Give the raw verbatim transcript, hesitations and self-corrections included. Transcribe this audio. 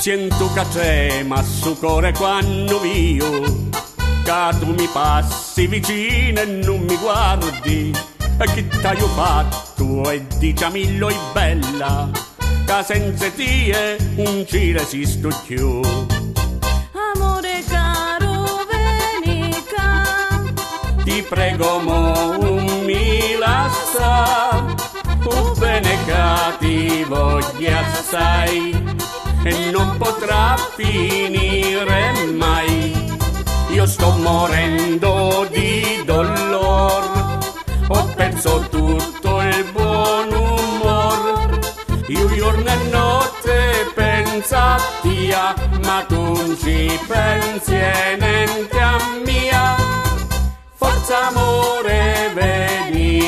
Sento che trema su cuore quando io, che tu mi passi vicino e non mi guardi. E che t'hai fatto e diciamillo è bella, che senza te non ci resisto più. Amore caro, venica, Ti prego mo non mi lascia, o bene che ti voglio assai e non potrà finire mai. Io sto morendo di dolore, ho perso tutto il buon umor. Io giorno e notte penso a te, ma tu non ci pensi e niente a mia. Forza amore, vedi